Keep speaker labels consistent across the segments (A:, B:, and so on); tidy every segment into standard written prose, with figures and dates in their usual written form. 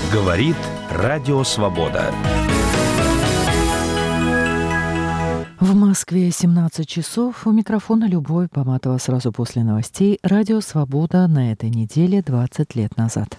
A: Говорит Радио Свобода.
B: В Москве 17 часов. У микрофона Любовь Поматова. Сразу после новостей. Радио Свобода на этой неделе 20 лет назад.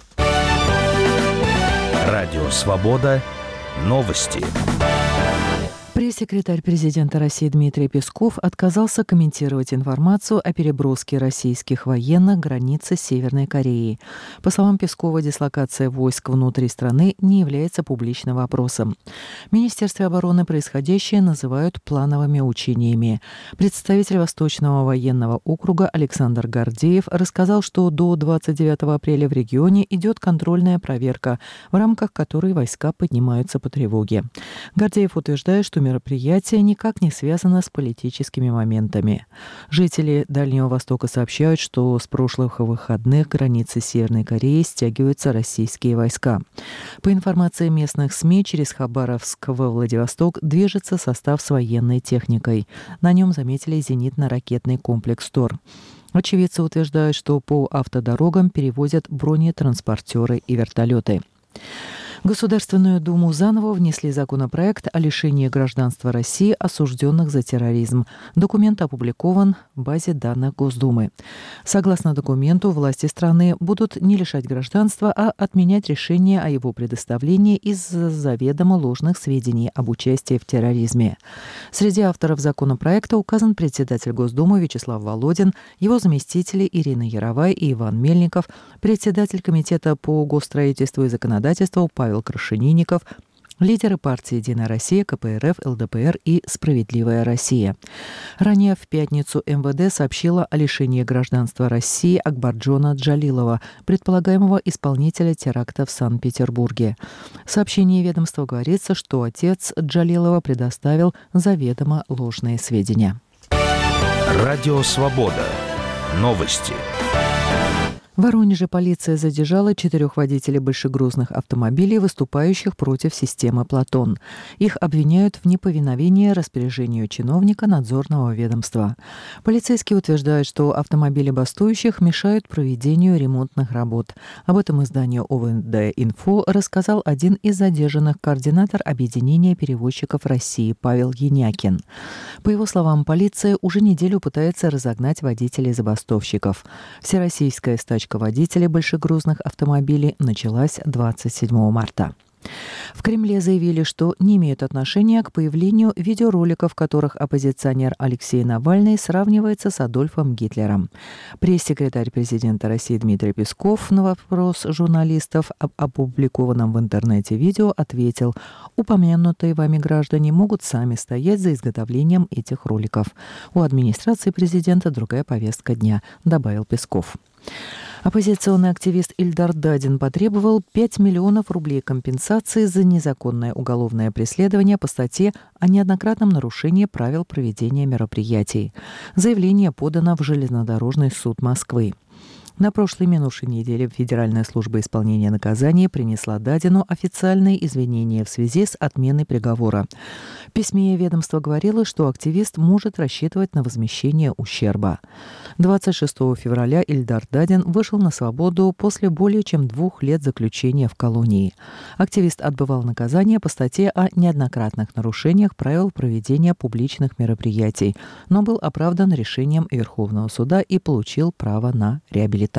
A: Радио Свобода. Новости.
B: Пресс-секретарь президента России Дмитрий Песков отказался комментировать информацию о переброске российских военных к границе с Северной Кореей. По словам Пескова, дислокация войск внутри страны не является публичным вопросом. В Министерстве обороны происходящее называют плановыми учениями. Представитель Восточного военного округа Александр Гордеев рассказал, что до 29 апреля в регионе идет контрольная проверка, в рамках которой войска поднимаются по тревоге. Гордеев утверждает, что мероприятие никак не связано с политическими моментами. Жители Дальнего Востока сообщают, что с прошлых выходных к границе Северной Кореи стягиваются российские войска. По информации местных СМИ, через Хабаровск во Владивосток движется состав с военной техникой. На нем заметили зенитно-ракетный комплекс «Тор». Очевидцы утверждают, что по автодорогам перевозят бронетранспортеры и вертолеты. В Государственную Думу заново внесли законопроект о лишении гражданства России осужденных за терроризм. Документ опубликован в базе данных Госдумы. Согласно документу, власти страны будут не лишать гражданства, а отменять решение о его предоставлении из-за заведомо ложных сведений об участии в терроризме. Среди авторов законопроекта указан председатель Госдумы Вячеслав Володин, его заместители Ирина Яровая и Иван Мельников, председатель Комитета по госстроительству и законодательству Павел Крашенинников, лидеры партии «Единая Россия», КПРФ, ЛДПР и «Справедливая Россия». Ранее в пятницу МВД сообщила о лишении гражданства России Акбарджона Джалилова, предполагаемого исполнителя теракта в Санкт-Петербурге. В сообщении ведомства говорится, что отец Джалилова предоставил заведомо ложные сведения.
A: Радио Свобода. Новости.
B: В Воронеже полиция задержала 4 водителей большегрузных автомобилей, выступающих против системы «Платон». Их обвиняют в неповиновении распоряжению чиновника надзорного ведомства. Полицейские утверждают, что автомобили бастующих мешают проведению ремонтных работ. Об этом изданию ОВД-Инфо рассказал один из задержанных, координатор объединения перевозчиков России Павел Янякин. По его словам, полиция уже неделю пытается разогнать водителей забастовщиков. Всероссийская стачка водителей большегрузных автомобилей началась 27 марта. В Кремле заявили, что не имеют отношения к появлению видеороликов, в которых оппозиционер Алексей Навальный сравнивается с Адольфом Гитлером. Пресс-секретарь президента России Дмитрий Песков на вопрос журналистов об опубликованном в интернете видео ответил: упомянутые вами граждане могут сами стоять за изготовлением этих роликов. У администрации президента другая повестка дня, добавил Песков. Оппозиционный активист Ильдар Дадин потребовал 5 миллионов рублей компенсации за незаконное уголовное преследование по статье о неоднократном нарушении правил проведения мероприятий. Заявление подано в Железнодорожный суд Москвы. На прошлой минувшей неделе Федеральная служба исполнения наказаний принесла Дадину официальные извинения в связи с отменой приговора. В письме ведомства говорилось, что активист может рассчитывать на возмещение ущерба. 26 февраля Ильдар Дадин вышел на свободу после более чем 2 лет заключения в колонии. Активист отбывал наказание по статье о неоднократных нарушениях правил проведения публичных мероприятий, но был оправдан решением Верховного суда и получил право на реабилитацию.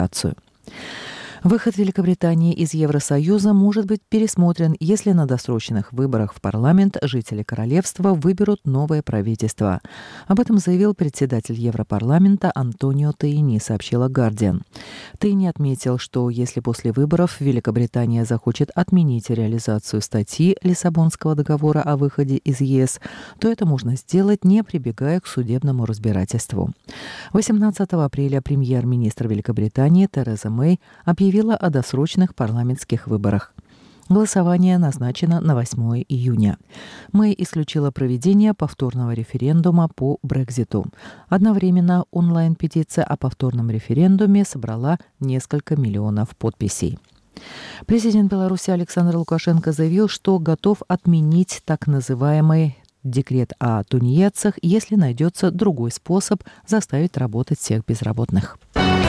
B: Выход Великобритании из Евросоюза может быть пересмотрен, если на досрочных выборах в парламент жители королевства выберут новое правительство. Об этом заявил председатель Европарламента Антонио Таини, сообщила «Гардиан». Таини отметил, что если после выборов Великобритания захочет отменить реализацию статьи Лиссабонского договора о выходе из ЕС, то это можно сделать, не прибегая к судебному разбирательству. 18 апреля премьер-министр Великобритании Тереза Мэй объявила о досрочных парламентских выборах. Голосование назначено на 8 июня. Мэй исключила проведение повторного референдума по Брекситу. Одновременно онлайн-петиция о повторном референдуме собрала несколько миллионов подписей. Президент Беларуси Александр Лукашенко заявил, что готов отменить так называемый декрет о тунеядцах, если найдется другой способ заставить работать всех безработных.